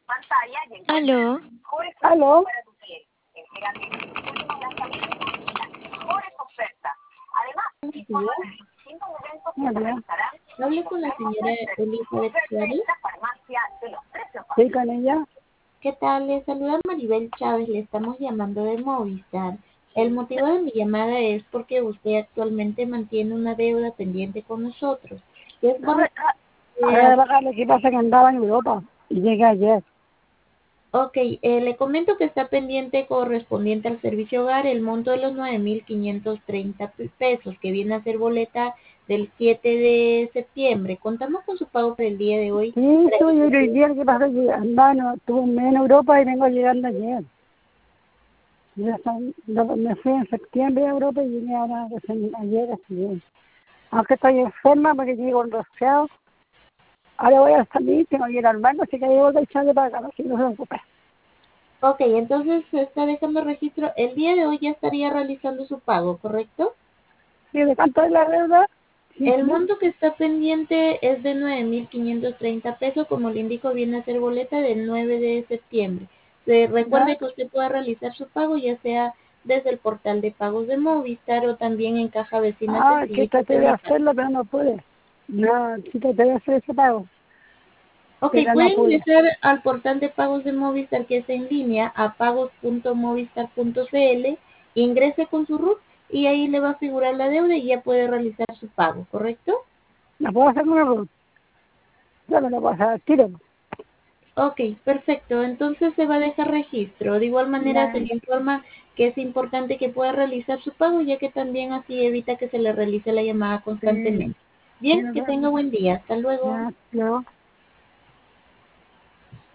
Aló, ¿Aló? Buenos días. Hola. Hablo con la señora Elizabeth Suárez. Sí, con ella. ¿Qué tal? Le saluda Maribel Chávez. Le estamos llamando de Movistar. El motivo de mi llamada es porque usted actualmente mantiene una deuda pendiente con nosotros. Y es por A ver, bájale, ¿qué pasa? Que andaba en Europa y llegué ayer. Ok, le comento que está pendiente correspondiente al servicio hogar el monto de los 9.530 pesos, que viene a ser boleta del 7 de septiembre. Contamos con su pago para el día de hoy. Sí, estuve yo hoy día, ¿qué pasa? Que andaba, no, estuve un mes en Europa y vengo llegando ayer. Me fui en septiembre a Europa y llegué ahora recién ayer, así bien. Aunque estoy enferma porque llego en resfriado. Ahora voy a salir, tengo que ir al banco, así que debo de echarle para acá, así no se preocupe. Ok, entonces se está dejando registro. El día de hoy ya estaría realizando su pago, ¿correcto? ¿Y de cuánto es la deuda? Sí, El sí. monto que está pendiente es de 9.530 pesos, como le indico, viene a ser boleta del 9 de septiembre. ¿Ya? Recuerde que usted puede realizar su pago ya sea desde el portal de pagos de Movistar o también en Caja Vecina Ah, Sencilla que y traté de Facilitar. hacerlo, pero no pude. No, sí traté de hacer ese pago, Ok, pero no puede pude. ingresar al portal de pagos de Movistar que es en línea a pagos.movistar.cl, ingrese con su RUT y ahí le va a figurar la deuda y ya puede realizar su pago, ¿correcto? ¿La puedo hacer con el root? Yo me lo puedo hacer al tiro. Ok, perfecto. Entonces se va a dejar registro. De igual manera se Ya, le informa que es importante que pueda realizar su pago, ya que también así evita que se le realice la llamada sí, constantemente. sí, Bien, no que sé. tenga buen día. Hasta luego. Ya, luego.